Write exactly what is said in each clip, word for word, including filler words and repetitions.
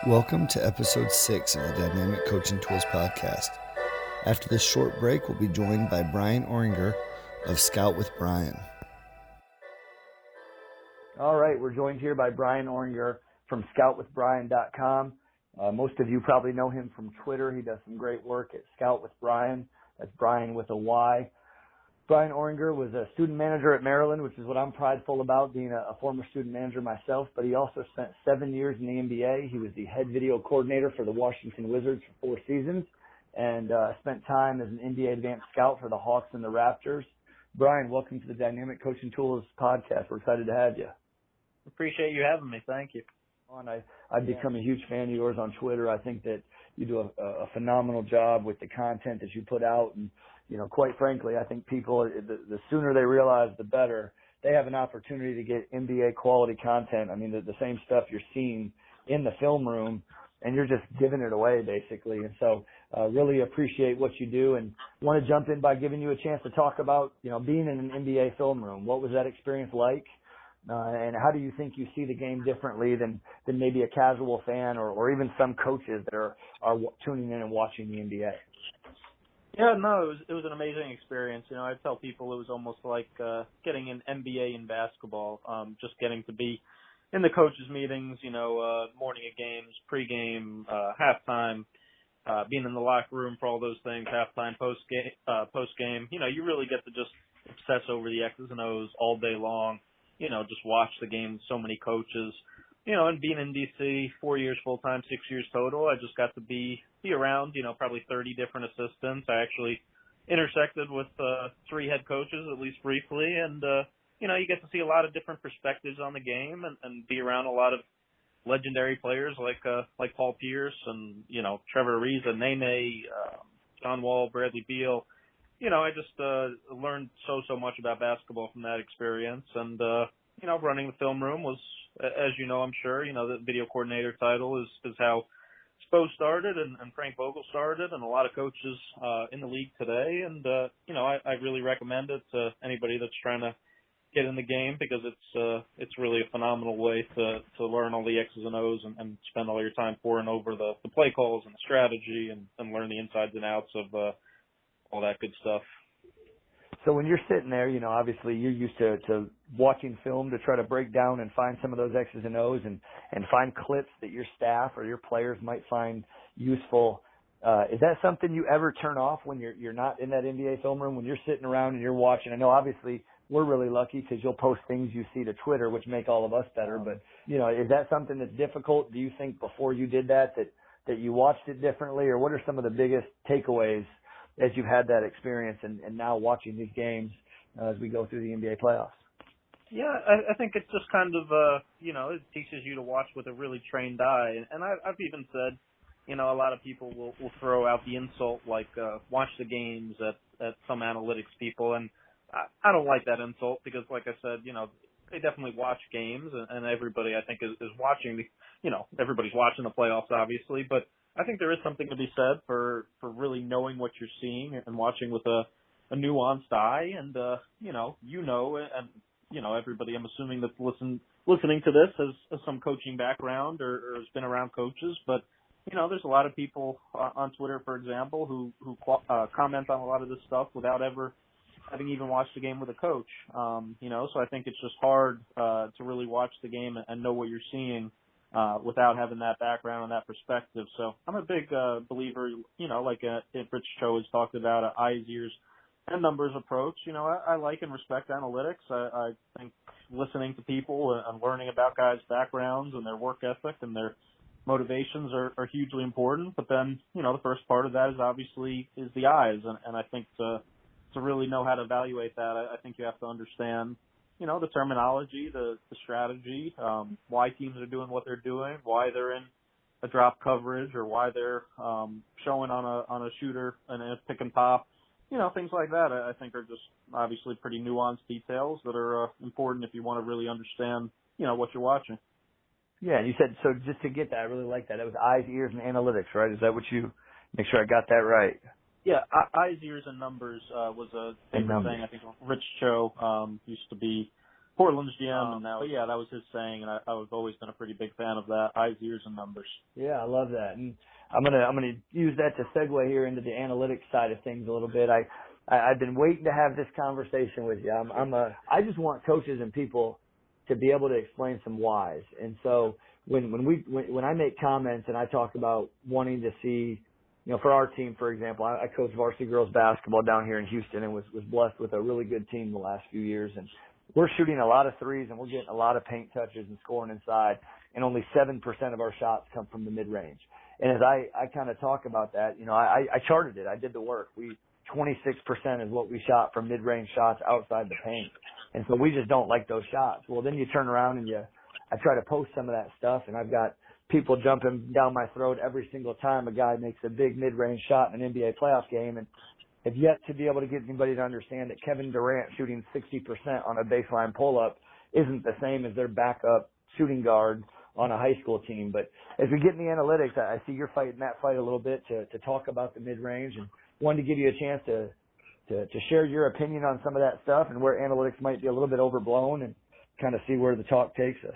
Welcome to episode six of the Dynamic Coaching Tools podcast. After this short break, we'll be joined by Brian Oringer of Scout with Brian. All right, we're joined here by Brian Oringer from scout with brian dot com. Uh, most of you probably know him from Twitter. He does some great work at Scout with Brian. That's Brian with a Y. Brian Oringer was a student manager at Maryland, which is what I'm prideful about, being a, a former student manager myself, but he also spent seven years in the N B A. He was the head video coordinator for the Washington Wizards for four seasons and uh, spent time as an N B A advanced scout for the Hawks and the Raptors. Brian, welcome to the Dynamic Coaching Tools podcast. We're excited to have you. Appreciate you having me. Thank you. And I, I've become a huge fan of yours on Twitter. I think that you do a, a phenomenal job with the content that you put out. And, you know, quite frankly, I think people, the, the sooner they realize, the better. They have an opportunity to get N B A quality content. I mean, the, the same stuff you're seeing in the film room, and you're just giving it away, basically. And so uh, really appreciate what you do and want to jump in by giving you a chance to talk about, you know, being in an N B A film room. What was that experience like? Uh, and how do you think you see the game differently than, than maybe a casual fan or, or even some coaches that are, are tuning in and watching the N B A? Yeah, no, it was it was an amazing experience. You know, I tell people it was almost like uh, getting an N B A in basketball, um, just getting to be in the coaches' meetings, you know, uh, morning of games, pregame, uh, halftime, uh, being in the locker room for all those things, halftime, post-game, uh, post-game. You know, you really get to just obsess over the X's and O's all day long. You know, just watch the game with so many coaches, you know, and being in D C, four years full-time, six years total, I just got to be, be around, you know, probably thirty different assistants. I actually intersected with uh, three head coaches, at least briefly, and, uh, you know, you get to see a lot of different perspectives on the game and, and be around a lot of legendary players like uh, like Paul Pierce and, you know, Trevor Ariza, Nene, uh, John Wall, Bradley Beal. You know, I just uh, learned so, so much about basketball from that experience. And, uh, you know, running the film room was, as you know, I'm sure, you know, the video coordinator title is, is how Spo started and, and Frank Vogel started and a lot of coaches uh, in the league today. And, uh, you know, I, I really recommend it to anybody that's trying to get in the game because it's uh, it's really a phenomenal way to, to learn all the X's and O's and, and spend all your time poring over the, the play calls and the strategy and, and learn the insides and outs of uh, all that good stuff. So when you're sitting there, you know, obviously you're used to, to watching film to try to break down and find some of those X's and O's and, and find clips that your staff or your players might find useful. Uh, is that something you ever turn off when you're you're not in that N B A film room, when you're sitting around and you're watching? I know obviously we're really lucky because you'll post things you see to Twitter, which make all of us better. But, you know, is that something that's difficult? Do you think before you did that, that, that you watched it differently? Or what are some of the biggest takeaways as you've had that experience and, and now watching these games uh, as we go through the N B A playoffs? Yeah, I, I think it's just kind of, uh, you know, it teaches you to watch with a really trained eye. And, and I, I've even said, you know, a lot of people will, will throw out the insult like uh, watch the games at, at some analytics people. And I, I don't like that insult because, like I said, you know, they definitely watch games and, and everybody, I think, is, is watching the, you know, everybody's watching the playoffs, obviously. But I think there is something to be said for, for really knowing what you're seeing and watching with a, a nuanced eye. And, uh, you know, you know, and, you know, everybody, I'm assuming that's listen, listening to this has, has some coaching background or, or has been around coaches. But, you know, there's a lot of people uh, on Twitter, for example, who, who uh, comment on a lot of this stuff without ever having even watched the game with a coach. Um, you know, so I think it's just hard uh, to really watch the game and, and know what you're seeing Uh, without having that background and that perspective. So I'm a big uh, believer, you know, like uh, Rich Cho has talked about, an eyes, ears, and numbers approach. You know, I, I like and respect analytics. I, I think listening to people and learning about guys' backgrounds and their work ethic and their motivations are, are hugely important. But then, you know, the first part of that is obviously is the eyes. And, and I think to, to really know how to evaluate that, I, I think you have to understand you know, the terminology, the, the strategy, um, why teams are doing what they're doing, why they're in a drop coverage or why they're um, showing on a on a shooter and a pick and pop. You know, things like that I, I think are just obviously pretty nuanced details that are uh, important if you want to really understand, you know, what you're watching. Yeah, you said, so just to get that, I really like that. That was eyes, ears, and analytics, right? Is that what you, make sure I got that right? Yeah, eyes, ears, and numbers uh, was a favorite thing. I think Rich Cho um, used to be Portland's G M, Um, and now, but yeah, that was his saying, and I, I've always been a pretty big fan of that. Eyes, ears, and numbers. Yeah, I love that. And I'm gonna I'm gonna use that to segue here into the analytics side of things a little bit. I, I I've been waiting to have this conversation with you. I'm I'm a I just want coaches and people to be able to explain some whys. And so when when we when, when I make comments and I talk about wanting to see, you know, for our team, for example, I, I coach varsity girls basketball down here in Houston and was was blessed with a really good team the last few years. And we're shooting a lot of threes and we're getting a lot of paint touches and scoring inside, and only seven percent of our shots come from the mid-range. And as I, I kind of talk about that, you know, I, I charted it. I did the work. We twenty-six percent is what we shot from mid-range shots outside the paint. And so we just don't like those shots. Well, then you turn around and you, I try to post some of that stuff, and I've got people jumping down my throat every single time a guy makes a big mid-range shot in an N B A playoff game, and have yet to be able to get anybody to understand that Kevin Durant shooting sixty percent on a baseline pull-up isn't the same as their backup shooting guard on a high school team. But as we get in the analytics, I see you're fighting that fight a little bit to, to talk about the mid-range, and wanted to give you a chance to, to, to share your opinion on some of that stuff and where analytics might be a little bit overblown, and kind of see where the talk takes us.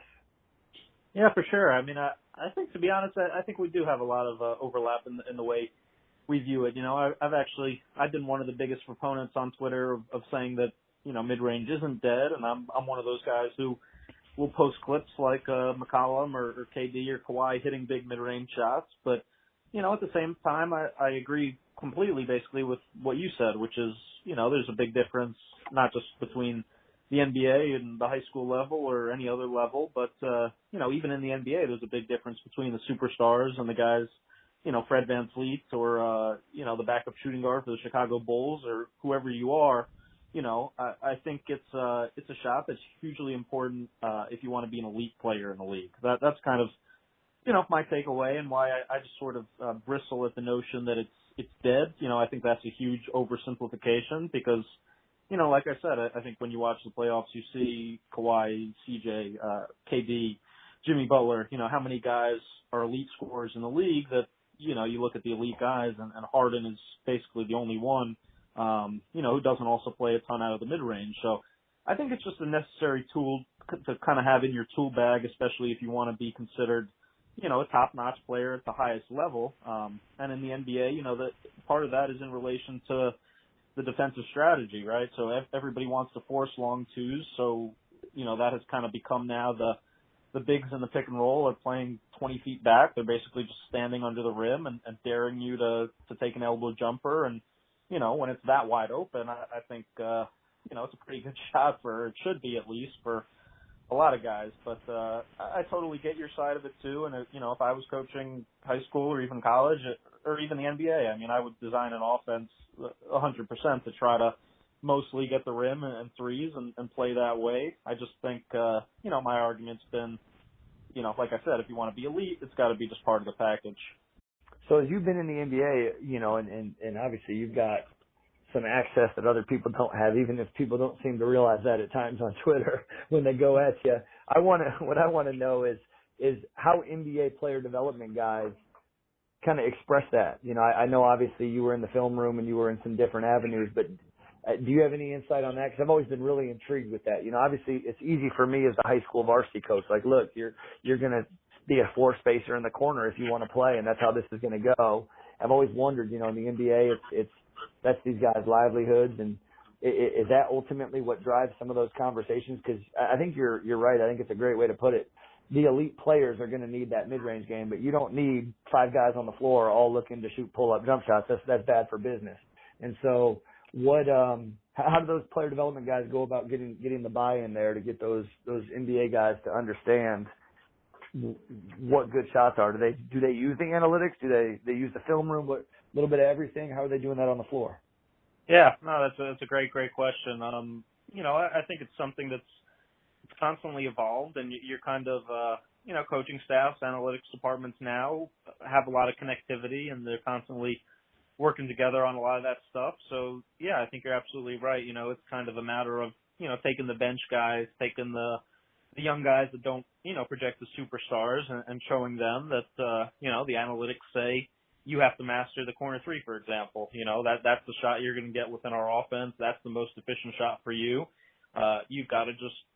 Yeah, for sure. I mean, I, I think, to be honest, I, I think we do have a lot of uh, overlap in the, in the way we view it. You know, I, I've actually, I've been one of the biggest proponents on Twitter of, of saying that, you know, mid-range isn't dead, and I'm, I'm one of those guys who will post clips like uh, McCollum or, or K D or Kawhi hitting big mid-range shots. But, you know, at the same time, I, I agree completely basically with what you said, which is, you know, there's a big difference, not just between the N B A and the high school level or any other level, but, uh, you know, even in the N B A, there's a big difference between the superstars and the guys, you know, Fred VanVleet or, uh, you know, the backup shooting guard for the Chicago Bulls or whoever you are. You know, I, I think it's, uh, it's a shot that's hugely important, uh, if you want to be an elite player in the league. That, that's kind of, you know, my takeaway, and why I, I just sort of, uh, bristle at the notion that it's, it's dead. You know, I think that's a huge oversimplification because, you know, like I said, I, I think when you watch the playoffs, you see Kawhi, C J, uh, K D, Jimmy Butler, you know, how many guys are elite scorers in the league that, you know, you look at the elite guys, and, and Harden is basically the only one, um, you know, who doesn't also play a ton out of the mid-range. So I think it's just a necessary tool to kind of have in your tool bag, especially if you want to be considered, you know, a top-notch player at the highest level. Um, and in the N B A, you know, that part of that is in relation to the defensive strategy, right? So everybody wants to force long twos. So, you know, that has kind of become now the, the bigs in the pick and roll are playing twenty feet back. They're basically just standing under the rim and, and daring you to, to take an elbow jumper. And, you know, when it's that wide open, I, I think, uh, you know, it's a pretty good shot for, it should be at least for a lot of guys. But, uh, I, I totally get your side of it too. And, uh, you know, if I was coaching high school or even college or even the N B A, I mean, I would design an offense a hundred percent to try to mostly get the rim and threes and, and play that way. I just think, uh, you know, my argument's been, you know, like I said, if you want to be elite, it's got to be just part of the package. So as you've been in the N B A, you know, and, and, and obviously you've got some access that other people don't have, even if people don't seem to realize that at times on Twitter when they go at you. I want to, what I want to know is, is how N B A player development guys kind of express that. You know, I, I know obviously you were in the film room and you were in some different avenues, but uh, do you have any insight on that? Because I've always been really intrigued with that. You know, obviously it's easy for me as a high school varsity coach. Like, look, you're you're going to be a floor spacer in the corner if you want to play, and that's how this is going to go. I've always wondered, you know, in the N B A, it's it's that's these guys' livelihoods, and is, is that ultimately what drives some of those conversations? Because I think you're you're right. I think it's a great way to put it. The elite players are going to need that mid-range game, but you don't need five guys on the floor all looking to shoot pull-up jump shots. That's that's bad for business. And so, what? Um, how do those player development guys go about getting getting the buy-in there to get those those N B A guys to understand what good shots are? Do they do they use the analytics? Do they they use the film room? What little bit of everything? How are they doing that on the floor? Yeah, no, that's a, that's a great great question. Um, you know, I, I think it's something that's constantly evolved, and you're kind of, uh, you know, coaching staffs, analytics departments now have a lot of connectivity, and they're constantly working together on a lot of that stuff. So, yeah, I think you're absolutely right. You know, it's kind of a matter of, you know, taking the bench guys, taking the the young guys that don't, you know, project the superstars and, and showing them that, uh, you know, the analytics say you have to master the corner three, for example. You know, that that's the shot you're going to get within our offense. That's the most efficient shot for you. Uh, you've got to just,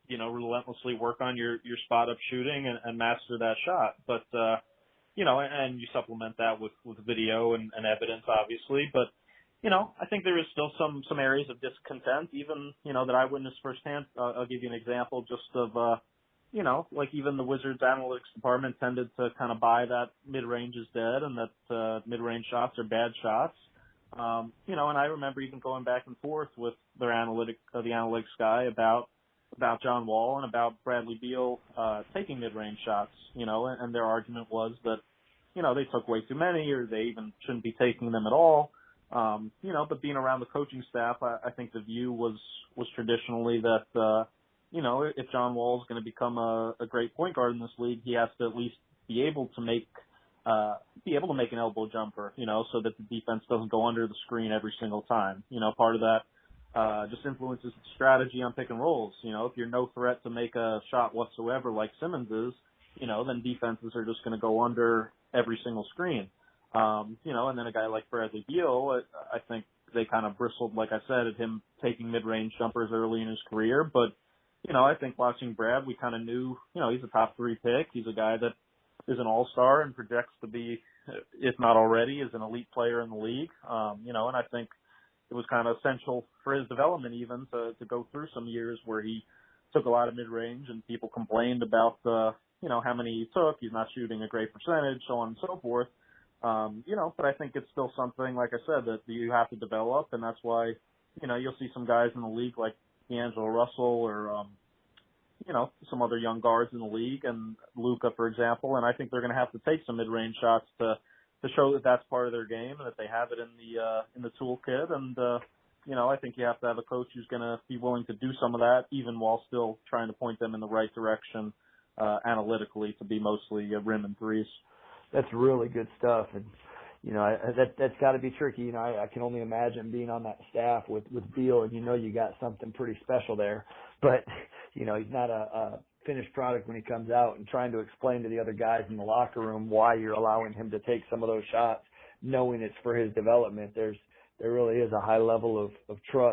you know, relentlessly work on your, your spot up shooting and, and master that shot. But, uh, you know, and, and you supplement that with, with video and, and evidence, obviously. But, you know, I think there is still some, some areas of discontent, even, you know, that I witnessed firsthand. Uh, I'll give you an example just of, uh, you know, like even the Wizards analytics department tended to kind of buy that mid-range is dead and that, uh, mid-range shots are bad shots. Um, you know, and I remember even going back and forth with their analytic, uh, the analytics guy about, about John Wall and about Bradley Beal, uh, taking mid-range shots, you know, and, and their argument was that, you know, they took way too many or they even shouldn't be taking them at all. Um, you know, but being around the coaching staff, I, I think the view was, was traditionally that, uh, you know, if John Wall is going to become a, a great point guard in this league, he has to at least be able to make, uh, be able to make an elbow jumper, you know, so that the defense doesn't go under the screen every single time. You know, part of that, uh, just influences the strategy on pick and rolls. You know, if you're no threat to make a shot whatsoever like Simmons is, you know, then defenses are just going to go under every single screen. Um, you know, and then a guy like Bradley Beal, I, I think they kind of bristled, like I said, at him taking mid-range jumpers early in his career. But, you know, I think watching Brad, we kind of knew, you know, he's a top three pick. He's a guy that is an all-star and projects to be, if not already, is an elite player in the league. Um, you know, and I think it was kind of essential for his development even to, to go through some years where he took a lot of mid-range and people complained about, uh, you know, how many he took. He's not shooting a great percentage, so on and so forth. Um, you know, but I think it's still something, like I said, that you have to develop, and that's why, you know, you'll see some guys in the league like D'Angelo Russell or, um, you know, some other young guards in the league, and Luka, for example, and I think they're going to have to take some mid-range shots to to show that that's part of their game and that they have it in the uh, in the toolkit. And uh, you know, I think you have to have a coach who's going to be willing to do some of that, even while still trying to point them in the right direction uh, analytically to be mostly uh, rim and threes. That's really good stuff, and you know I, that that's got to be tricky. You know, I, I can only imagine being on that staff with with Beal, and you know you got something pretty special there. But you know he's not a, a finished product when he comes out, and trying to explain to the other guys in the locker room why you're allowing him to take some of those shots, knowing it's for his development. There's there really is a high level of of trust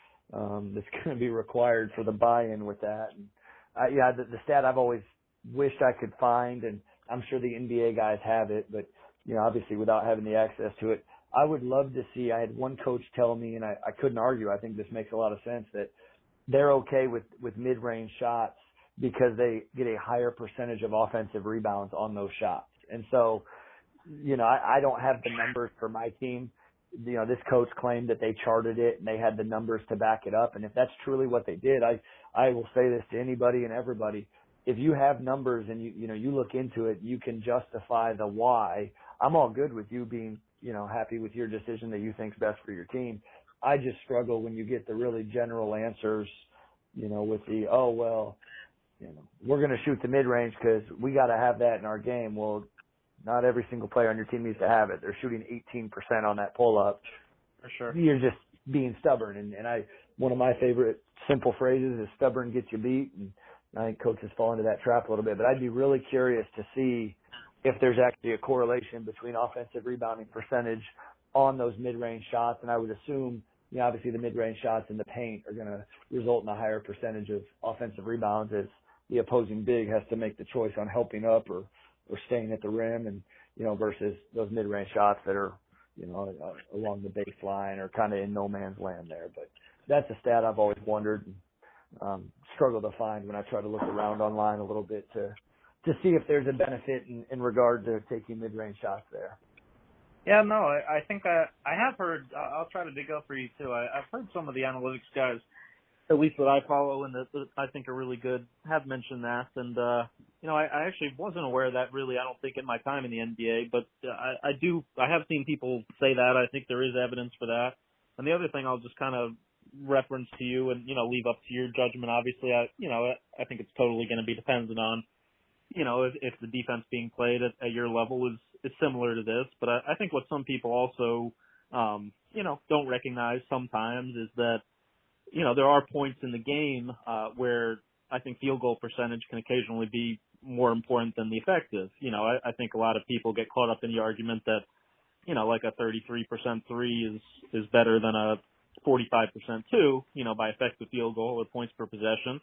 um, that's going to be required for the buy-in with that. And I, yeah, the, the stat I've always wished I could find, and I'm sure the N B A guys have it, but, you know, obviously without having the access to it, I would love to see, I had one coach tell me, and I, I couldn't argue, I think this makes a lot of sense, that they're okay with, with mid-range shots because they get a higher percentage of offensive rebounds on those shots. And so, you know, I, I don't have the numbers for my team. You know, this coach claimed that they charted it and they had the numbers to back it up. And if that's truly what they did, I, I will say this to anybody and everybody. If you have numbers and you, you know, you look into it, you can justify the why. I'm all good with you being, you know, happy with your decision that you think's best for your team. I just struggle when you get the really general answers, you know, with the, oh, well, you know, we're going to shoot the mid-range because we got to have that in our game. Well, not every single player on your team needs to have it. They're shooting eighteen percent on that pull-up. For sure. You're just being stubborn. And, and I, one of my favorite simple phrases is stubborn gets you beat. And I think coaches fall into that trap a little bit, but I'd be really curious to see if there's actually a correlation between offensive rebounding percentage on those mid-range shots. And I would assume, you know, obviously the mid-range shots in the paint are going to result in a higher percentage of offensive rebounds as the opposing big has to make the choice on helping up or, or staying at the rim, and, you know, versus those mid-range shots that are, you know, uh, along the baseline or kind of in no man's land there. But that's a stat I've always wondered. And, Um, struggle to find when I try to look around online a little bit to to see if there's a benefit in, in regard to taking mid-range shots there. Yeah, no, I, I think I I have heard. I'll try to dig up for you too. I, I've heard some of the analytics guys, at least that I follow and that, that I think are really good, have mentioned that. And uh, you know, I, I actually wasn't aware of that really. I don't think in my time in the N B A, but I, I do. I have seen people say that. I think there is evidence for that. And the other thing I'll just kind of reference to you and, you know, leave up to your judgment. Obviously, I, you know, I think it's totally going to be dependent on, you know, if, if the defense being played at, at your level is, is similar to this. But I, I think what some people also, um, you know, don't recognize sometimes is that, you know, there are points in the game, uh, where I think field goal percentage can occasionally be more important than the effective. You know, I, I think a lot of people get caught up in the argument that, you know, like a thirty-three percent three is, is better than a forty-five percent two, you know, by effective field goal or points per possession.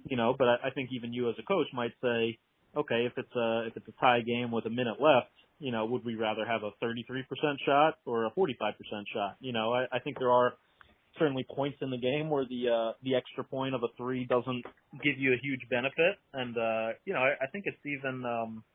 you know, but I, I think even you as a coach might say, okay, if it's a, if it's a tie game with a minute left, you know, would we rather have a thirty-three percent shot or a forty-five percent shot? You know, I, I think there are certainly points in the game where the, uh, the extra point of a three doesn't give you a huge benefit. And, uh, you know, I, I think it's even, um,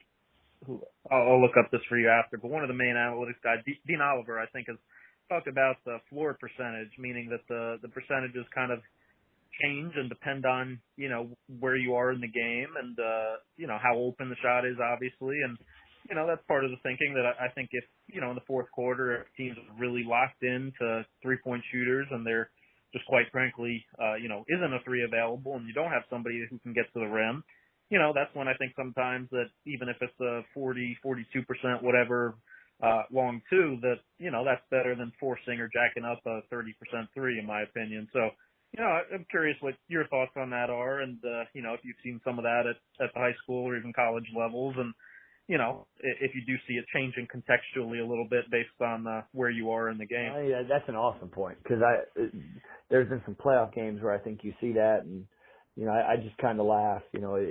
who, I'll, I'll look up this for you after, but one of the main analytics guys, D- Dean Oliver, I think has talked about the floor percentage, meaning that the, the percentages kind of change and depend on, you know, where you are in the game and, uh, you know, how open the shot is, obviously. And, you know, that's part of the thinking that I, I think if, you know, in the fourth quarter, if teams are really locked into three-point shooters and they're just quite frankly, uh, you know, isn't a three available and you don't have somebody who can get to the rim, you know, that's when I think sometimes that even if it's a forty, forty-two percent, whatever, uh, long two, that, you know, that's better than forcing or jacking up a thirty percent three, in my opinion. So, you know, I'm curious what your thoughts on that are, and uh, you know, if you've seen some of that at, at the high school or even college levels, and you know, if you do see it changing contextually a little bit based on uh, where you are in the game. Uh, yeah, that's an awesome point because I it, there's been some playoff games where I think you see that, and you know, I, I just kind of laugh, you know, it,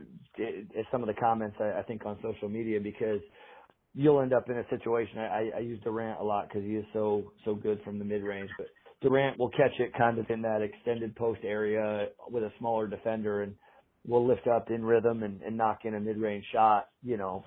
it, it, some of the comments I, I think on social media because you'll end up in a situation. I, I use Durant a lot because he is so so good from the mid range, but Durant will catch it kind of in that extended post area with a smaller defender and will lift up in rhythm and, and knock in a mid-range shot, you know,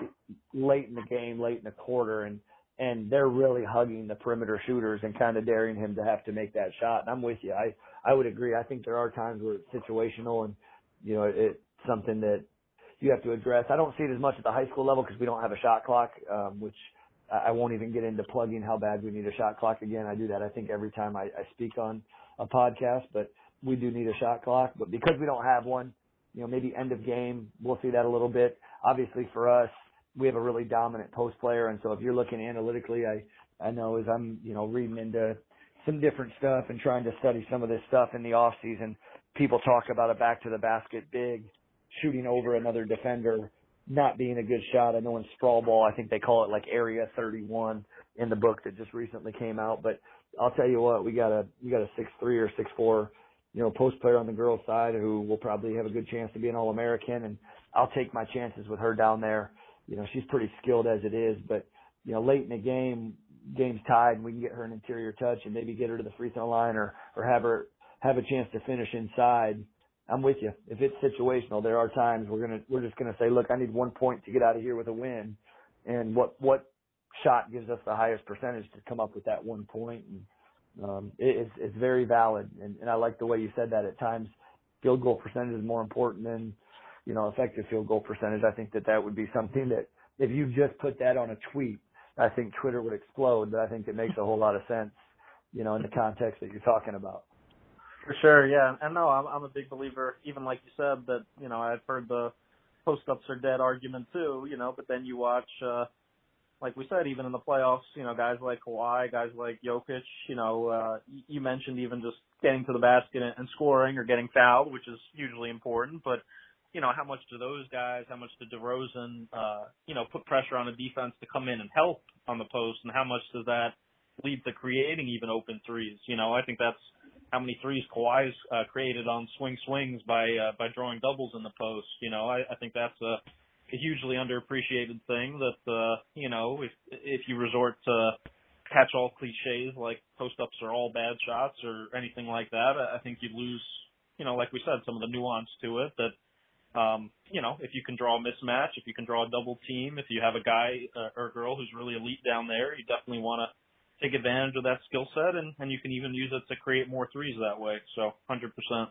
late in the game, late in the quarter. And, and they're really hugging the perimeter shooters and kind of daring him to have to make that shot. And I'm with you. I, I would agree. I think there are times where it's situational and, you know, it's something that you have to address. I don't see it as much at the high school level because we don't have a shot clock, um, which I won't even get into plugging how bad we need a shot clock again. I do that, I think, every time I, I speak on a podcast, but we do need a shot clock. But because we don't have one, you know, maybe end of game, we'll see that a little bit. Obviously for us, we have a really dominant post player. And so if you're looking analytically, I, I know as I'm, you know, reading into some different stuff and trying to study some of this stuff in the off season, people talk about a back to the basket big shooting over another defender, not being a good shot. I know in sprawl ball, I think they call it like area thirty-one in the book that just recently came out. But I'll tell you what, we got a, we got a six three or six four, you know, post player on the girls side who will probably have a good chance to be an All-American. And I'll take my chances with her down there. You know, she's pretty skilled as it is, but you know, late in the game, game's tied and we can get her an interior touch and maybe get her to the free throw line or, or have her have a chance to finish inside. I'm with you. If it's situational, there are times we're gonna we're just gonna say, look, I need one point to get out of here with a win, and what what shot gives us the highest percentage to come up with that one point? And um, it, it's it's very valid, and, and I like the way you said that. At times, field goal percentage is more important than you know effective field goal percentage. I think that that would be something that if you just put that on a tweet, I think Twitter would explode. But I think it makes a whole lot of sense, you know, in the context that you're talking about. For sure, yeah. And no, I'm, I'm a big believer, even like you said, that, you know, I've heard the post-ups are dead argument too, you know, but then you watch, uh, like we said, even in the playoffs, you know, guys like Kawhi, guys like Jokic, you know, uh, you mentioned even just getting to the basket and, and scoring or getting fouled, which is hugely important, but, you know, how much do those guys, how much do DeRozan, uh, you know, put pressure on a defense to come in and help on the post, and how much does that lead to creating even open threes? You know, I think that's how many threes Kawhi's uh, created on swing swings by uh, by drawing doubles in the post. You know, I, I think that's a, a hugely underappreciated thing that, uh, you know, if if you resort to catch-all cliches like post-ups are all bad shots or anything like that, I think you lose, you know, like we said, some of the nuance to it that, um, you know, if you can draw a mismatch, if you can draw a double team, if you have a guy uh, or a girl who's really elite down there, you definitely want to take advantage of that skill set, and, and you can even use it to create more threes that way. So, one hundred percent.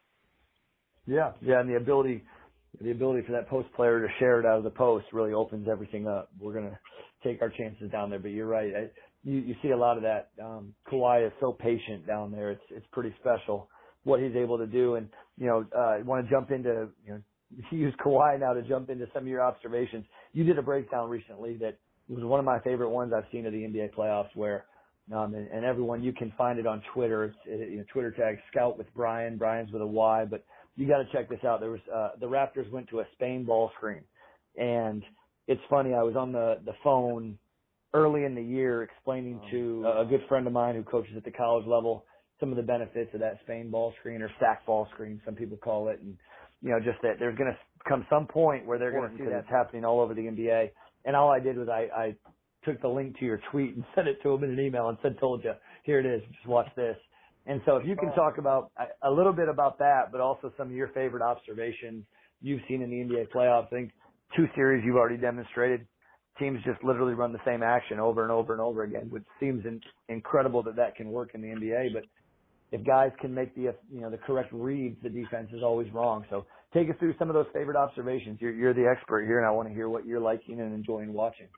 Yeah, yeah, and the ability, the ability for that post player to share it out of the post really opens everything up. We're gonna take our chances down there, but you're right. I, you, you see a lot of that. Um, Kawhi is so patient down there. It's it's pretty special what he's able to do. And you know, uh, want to jump into you know, use Kawhi now to jump into some of your observations. You did a breakdown recently that was one of my favorite ones I've seen of the N B A playoffs, where Um, and, and everyone, you can find it on Twitter. It's, it, you know, Twitter tag Scout with Brian. Brian's with a Y, but you got to check this out. There was, uh, the Raptors went to a Spain ball screen, and it's funny. I was on the, the phone early in the year explaining to a, a good friend of mine who coaches at the college level. some of the benefits of that Spain ball screen or stack ball screen, some people call it. And, you know, just that there's going to come some point where they're going to see that's happening all over the N B A. And all I did was I, I took the link to your tweet and sent it to them in an email and said, told you, here it is, just watch this. And so if you can talk about a little bit about that, but also some of your favorite observations you've seen in the N B A playoffs. I think two series you've already demonstrated. Teams just literally run the same action over and over and over again, which seems in, incredible that that can work in the N B A. But if guys can make the, you know, the correct reads, the defense is always wrong. So take us through some of those favorite observations. You're, you're the expert here, and I want to hear what you're liking and enjoying watching.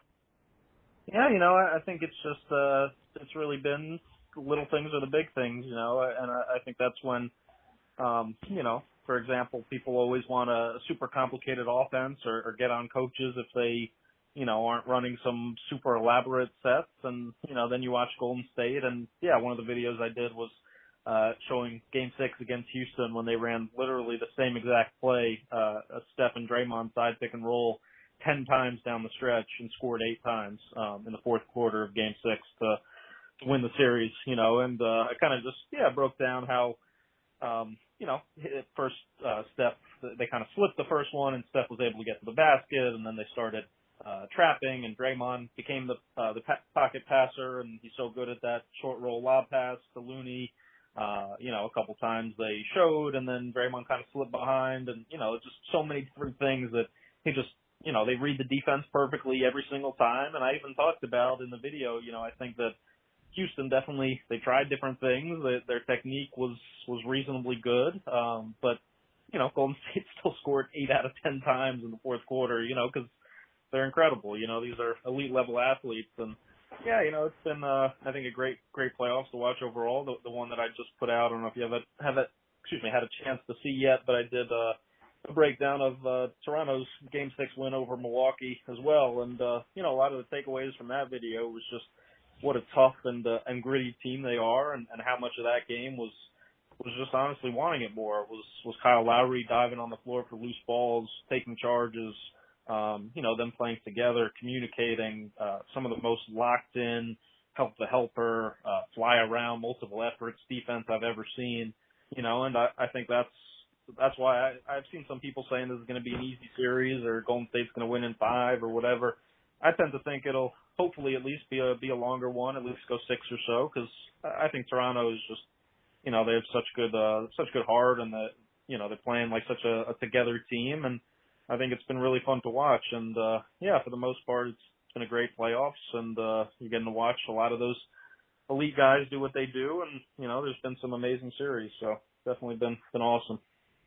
Yeah, you know, I think it's just, uh, it's really been little things are the big things, you know, and I, I think that's when, um, you know, for example, people always want a super complicated offense or, or get on coaches if they, you know, aren't running some super elaborate sets. And, you know, then you watch Golden State and, yeah, one of the videos I did was uh showing game six against Houston when they ran literally the same exact play, uh, a Steph and Draymond side pick and roll ten times down the stretch and scored eight times um, in the fourth quarter of game six to, to win the series, you know, and uh, I kind of just, yeah, broke down how, um, you know, first uh, Steph, they kind of slipped the first one and Steph was able to get to the basket and then they started uh, trapping and Draymond became the uh, the pa- pocket passer and he's so good at that short roll lob pass to Looney. Uh, you know, a couple times they showed and then Draymond kind of slipped behind and, you know, just so many different things that he just, you know, they read the defense perfectly every single time. And I even talked about in the video, you know, I think that Houston definitely, they tried different things. They, their technique was, was reasonably good. Um, but, you know, Golden State still scored eight out of ten times in the fourth quarter, you know, cause they're incredible. You know, these are elite level athletes and yeah, you know, it's been, uh, I think a great, great playoffs to watch overall. The, the one that I just put out, I don't know if you have it, have it, excuse me, had a chance to see yet, but I did, uh, a breakdown of, uh, Toronto's game six win over Milwaukee as well. And, uh, you know, a lot of the takeaways from that video was just what a tough and, uh, and gritty team they are and, and how much of that game was, was just honestly wanting it more. It was, was Kyle Lowry diving on the floor for loose balls, taking charges, um, you know, them playing together, communicating, uh, some of the most locked in, help the helper, uh, fly around, multiple efforts defense I've ever seen, you know, and I, I think that's, that's why I, I've seen some people saying this is going to be an easy series or Golden State's going to win in five or whatever. I tend to think it'll hopefully at least be a, be a longer one, at least go six or so, because I think Toronto is just, you know, they have such good, uh, such good heart and that, you know, they're playing like such a, a together team. And I think it's been really fun to watch. And, uh, yeah, for the most part, it's been a great playoffs and, uh, you're getting to watch a lot of those elite guys do what they do. And, you know, there's been some amazing series. So definitely been, been awesome.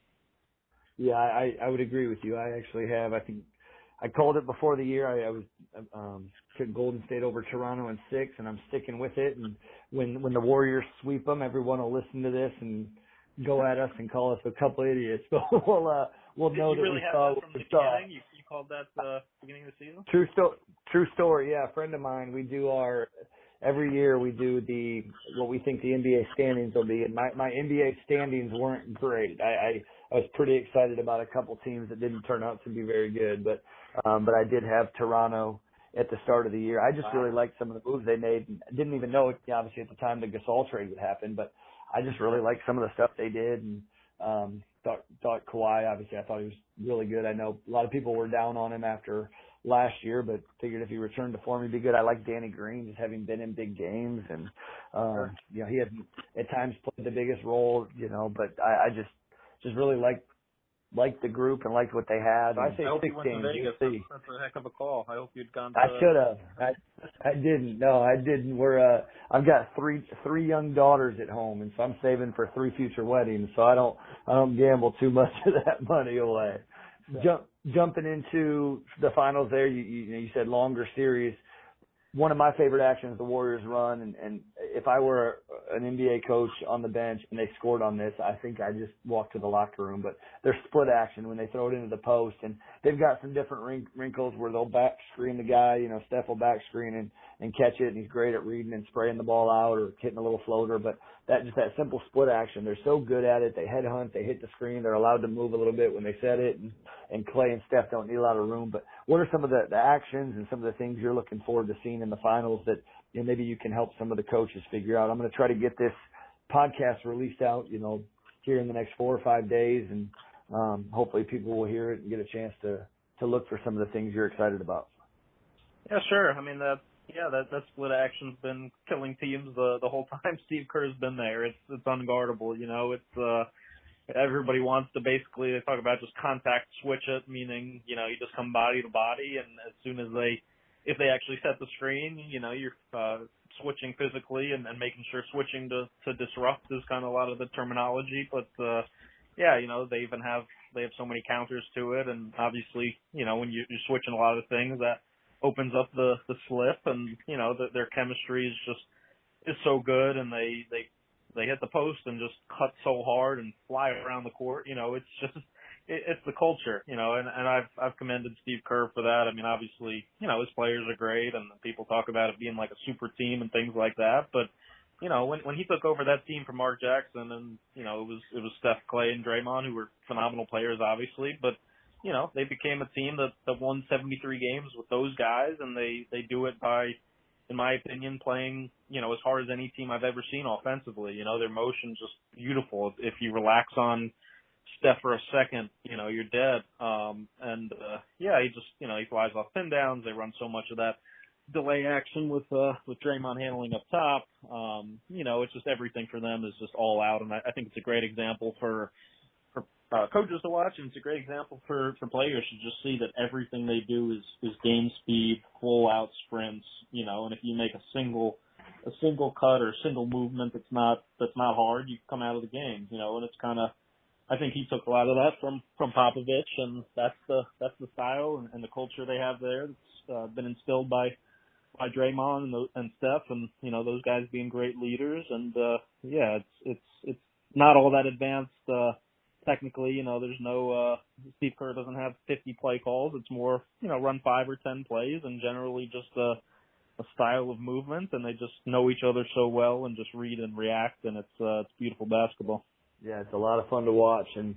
Yeah, I, I would agree with you. I actually have, I think I called it before the year. I, I was, um, took Golden State over Toronto in six and I'm sticking with it. And when, when the Warriors sweep them, everyone will listen to this and go at us and call us a couple idiots. But we'll, uh, we'll Did know you that really we have saw that from the saw. beginning? You, you called that the beginning of the season? True sto- true story. Yeah. A friend of mine, we do our, every year we do the, what we think the N B A standings will be. And my, my N B A standings weren't great. I, I, I was pretty excited about a couple teams that didn't turn out to be very good, but, um, but I did have Toronto at the start of the year. I just Wow. really liked some of the moves they made. I didn't even know, obviously, at the time the Gasol trade would happen, but I just really liked some of the stuff they did and, um, thought, thought Kawhi, obviously, I thought he was really good. I know a lot of people were down on him after last year, but figured if he returned to form, he'd be good. I like Danny Green, just having been in big games, and um, Sure. you know, he had at times played the biggest role, you know. But I, I just just really liked liked the group and liked what they had. So I say I hope six you went to games. Vegas. We'll That's, see. that's a heck of a call. I hope you'd gone to. I should have. I I didn't. No, I didn't. We're uh, I've got three three young daughters at home, and so I'm saving for three future weddings. So I don't I don't gamble too much of that money away. Jump, jumping into the finals there, you, you, you said longer series. One of my favorite actions the Warriors run, and, and if I were an N B A coach on the bench and they scored on this, I think I'd just walk to the locker room. But their split action when they throw it into the post, and they've got some different wrink- wrinkles where they'll back screen the guy, you know, Steph will back screen and, and catch it, and he's great at reading and spraying the ball out or hitting a little floater. But that just that simple split action, they're so good at it. They headhunt, they hit the screen, they're allowed to move a little bit when they set it, and, and Clay and Steph don't need a lot of room. But what are some of the, the actions and some of the things you're looking forward to seeing in the finals that, you know, maybe you can help some of the coaches figure out? I'm going to try to get this podcast released out, you know, here in the next four or five days, and um, hopefully people will hear it and get a chance to to look for some of the things you're excited about. Yeah, sure. I mean, that yeah, that that split action's been killing teams the the whole time Steve Kerr's been there. It's it's unguardable. You know, it's uh, everybody wants to basically, they talk about just contact switch it, meaning, you know, you just come body to body, and as soon as they, if they actually set the screen, you know, you're uh, switching physically and, and making sure switching to, to disrupt is kind of a lot of the terminology. But, uh, yeah, you know, they even have, they have so many counters to it, and obviously, you know, when you, you're switching a lot of things, that opens up the, the slip, and, you know, the, their chemistry is just, is so good, and they, they, they hit the post and just cut so hard and fly around the court. You know, it's just, it, it's the culture, you know, and, and I've, I've commended Steve Kerr for that. I mean, obviously, you know, his players are great, and people talk about it being like a super team and things like that. But, you know, when, when he took over that team from Mark Jackson, and, you know, it was, it was Steph, Clay, and Draymond, who were phenomenal players, obviously, but, you know, they became a team that, that won seventy-three games with those guys, and they, they do it by, in my opinion, playing, you know, as hard as any team I've ever seen offensively. You know, their motion's just beautiful. If you relax on Steph for a second, you know, you're dead. Um, and, uh, yeah, he just, you know, he flies off pin downs. They run so much of that delay action with, uh, with Draymond handling up top. Um, you know, it's just everything for them is just all out. And I, I think it's a great example for, for uh, coaches to watch, and it's a great example for, for players to just see that everything they do is, is game speed, full out sprints, you know, and if you make a single, a single cut or a single movement that's not, that's not hard, you come out of the game, you know, and it's kind of, I think he took a lot of that from, from Popovich, and that's the, that's the style and, and the culture they have there that's uh, been instilled by, by Draymond and, the, and Steph, and, you know, those guys being great leaders. And, uh, yeah, it's, it's, it's not all that advanced, uh, technically, you know, there's no, uh, Steve Kerr doesn't have fifty play calls. It's more, you know, run five or ten plays, and generally just a, a style of movement, and they just know each other so well and just read and react, and it's, uh, it's beautiful basketball. Yeah, it's a lot of fun to watch, and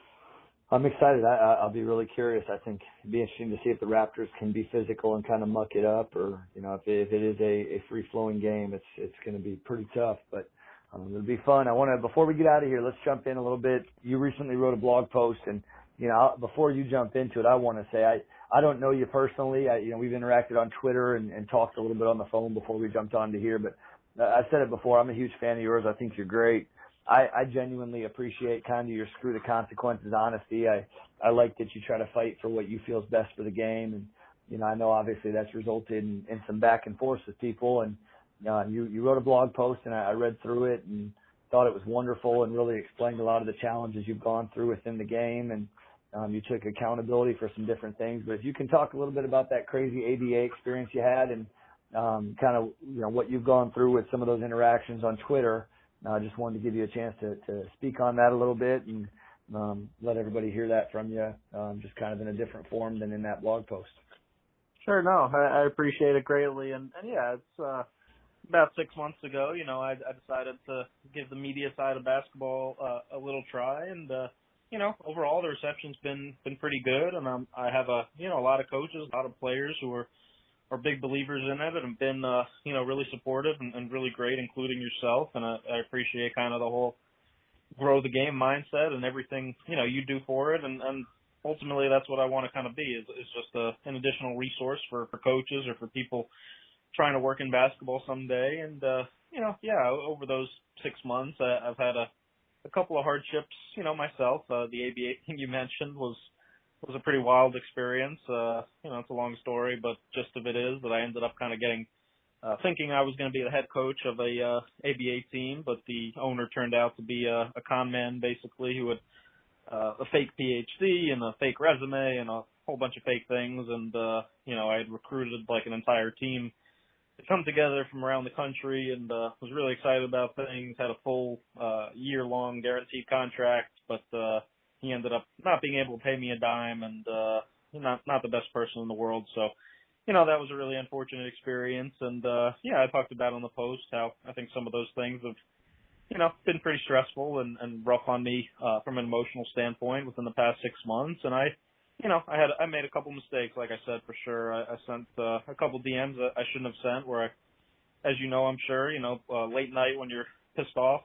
I'm excited. I, I'll be really curious. I think it'd be interesting to see if the Raptors can be physical and kind of muck it up, or, you know, if it, if it is a, a free-flowing game, it's, it's going to be pretty tough, but Um, it'll be fun. I want to, before we get out of here, let's jump in a little bit. You recently wrote a blog post, and, you know, before you jump into it, I want to say I, I don't know you personally. I, you know, we've interacted on Twitter and, and talked a little bit on the phone before we jumped on to here, but I've said it before. I'm a huge fan of yours. I think you're great. I, I genuinely appreciate kind of your screw the consequences honesty. I, I like that you try to fight for what you feel is best for the game. And, you know, I know obviously that's resulted in, in some back and forth with people, and, Uh, you, you wrote a blog post, and I, I read through it and thought it was wonderful and really explained a lot of the challenges you've gone through within the game, and um, you took accountability for some different things. But if you can talk a little bit about that crazy A B A experience you had, and um, kind of, you know, what you've gone through with some of those interactions on Twitter, I uh, just wanted to give you a chance to, to speak on that a little bit and um, let everybody hear that from you, um, just kind of in a different form than in that blog post. Sure, no, I, I appreciate it greatly. And, and yeah, it's, uh, about six months ago, you know, I, I decided to give the media side of basketball uh, a little try, and uh, you know, overall the reception's been been pretty good, and um, I have a you know a lot of coaches, a lot of players who are are big believers in it and have been uh, you know really supportive and, and really great, including yourself, and I, I appreciate kind of the whole grow the game mindset and everything you know you do for it, and, and ultimately that's what I want to kind of be is, is just a, an additional resource for, for coaches or for people trying to work in basketball someday. And, uh, you know, yeah, over those six months, I, I've had a, a couple of hardships, you know, myself. Uh, the A B A thing you mentioned was, was a pretty wild experience. Uh, you know, it's a long story, but gist of it is that I ended up kind of getting, uh, thinking I was going to be the head coach of a, uh, A B A team, but the owner turned out to be a, a con man, basically, who had, uh, a fake P H D and a fake resume and a whole bunch of fake things. And, uh, you know, I had recruited like an entire team to come together from around the country, and uh, was really excited about things, had a full uh, year-long guaranteed contract, but uh, he ended up not being able to pay me a dime, and uh, not not the best person in the world. So, you know, that was a really unfortunate experience. And, uh, yeah, I talked about on the post how I think some of those things have, you know, been pretty stressful and, and rough on me uh, from an emotional standpoint within the past six months. And I You know, I had I made a couple mistakes, like I said, for sure. I, I sent uh, a couple D Ms that I shouldn't have sent, where I, as you know, I'm sure, you know, uh, late night when you're pissed off and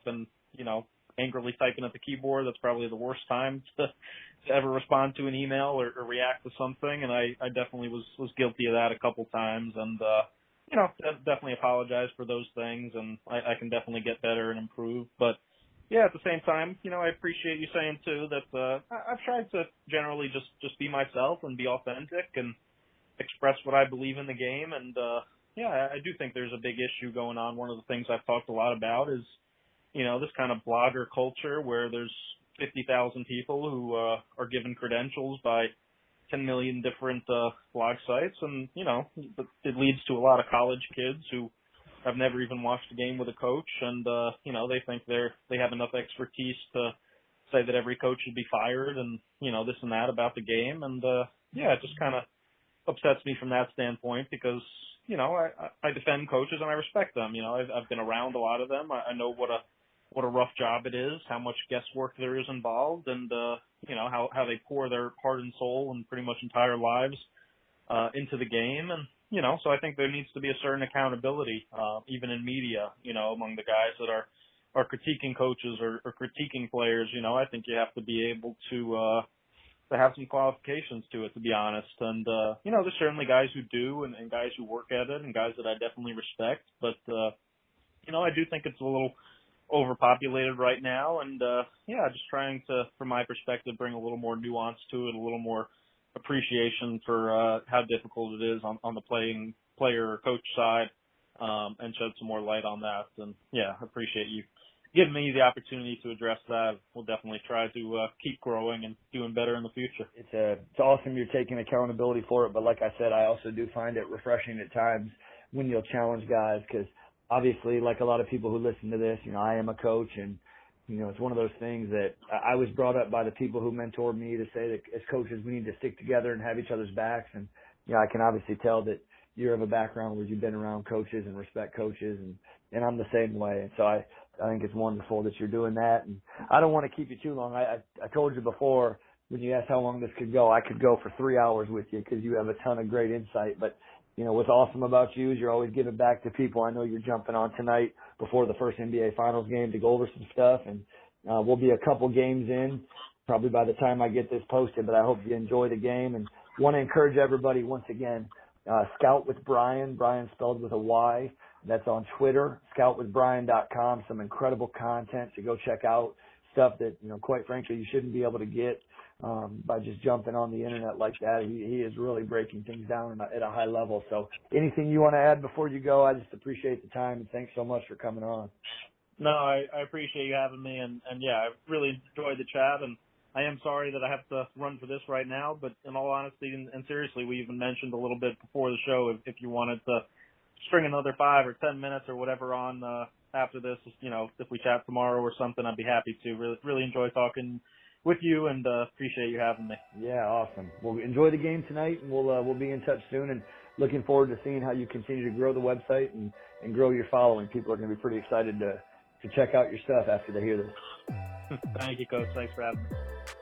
you know, angrily typing at the keyboard. That's probably the worst time to, to ever respond to an email or, or react to something. And I, I definitely was, was guilty of that a couple times. And, uh, you know, definitely apologize for those things. And I, I can definitely get better and improve. But yeah, at the same time, you know, I appreciate you saying too that, uh, I, I've tried to generally just, just be myself and be authentic and express what I believe in the game. And, uh, yeah, I do think there's a big issue going on. One of the things I've talked a lot about is, you know, this kind of blogger culture where there's fifty thousand people who uh, are given credentials by ten million different uh, blog sites. And, you know, it leads to a lot of college kids who have never even watched a game with a coach. And, uh, you know, they think they're, they have enough expertise to say that every coach should be fired and, you know, this and that about the game. And, uh, yeah, it just kind of upsets me from that standpoint because, you know, I, I defend coaches and I respect them. You know, I've, I've been around a lot of them. I, I know what a, what a rough job it is, how much guesswork there is involved, and, uh, you know, how, how they pour their heart and soul and pretty much entire lives, uh, into the game. And, you know, so I think there needs to be a certain accountability, uh, even in media, you know, among the guys that are, are critiquing coaches or, or critiquing players. You know, I think you have to be able to, uh, to have some qualifications to it, to be honest. And, uh, you know, there's certainly guys who do and, and guys who work at it and guys that I definitely respect. But, uh, you know, I do think it's a little overpopulated right now. And, uh, yeah, just trying to, from my perspective, bring a little more nuance to it, a little more appreciation for, uh, how difficult it is on, on the playing player or coach side, um, and shed some more light on that. And yeah, I appreciate you giving me the opportunity to address that. We'll definitely try to uh, keep growing and doing better in the future. It's a, it's awesome you're taking accountability for it, but like I said, I also do find it refreshing at times when you'll challenge guys because obviously, like a lot of people who listen to this, you know, I am a coach and, you know, it's one of those things that I was brought up by the people who mentored me to say that as coaches, we need to stick together and have each other's backs. And, you know, I can obviously tell that you have a background where you've been around coaches and respect coaches, and, and I'm the same way. And so I, I think it's wonderful that you're doing that. And I don't want to keep you too long. I, I, I told you before when you asked how long this could go, I could go for three hours with you because you have a ton of great insight. But, you know, what's awesome about you is you're always giving back to people. I know you're jumping on tonight before the first N B A Finals game to go over some stuff, and uh, we'll be a couple games in probably by the time I get this posted, but I hope you enjoy the game and want to encourage everybody once again, uh, Scout with Brian, Brian spelled with a Y. That's on Twitter, scout with brian dot com. Some incredible content to go check out, stuff that, you know, quite frankly, you shouldn't be able to get um, by just jumping on the internet like that. He, he is really breaking things down at a high level. So anything you want to add before you go? I just appreciate the time, and thanks so much for coming on. No, I, I appreciate you having me, and, and yeah, I really enjoyed the chat, and I am sorry that I have to run for this right now, but in all honesty and, and seriously, we even mentioned a little bit before the show if, if you wanted to string another five or ten minutes or whatever on uh, after this, you know, if we chat tomorrow or something, I'd be happy to. Really, really enjoy talking with you, and uh, appreciate you having me. Yeah, awesome. Well, enjoy the game tonight, and we'll uh, we'll be in touch soon. And looking forward to seeing how you continue to grow the website and, and grow your following. People are going to be pretty excited to to check out your stuff after they hear this. Thank you, Coach. Thanks for having me.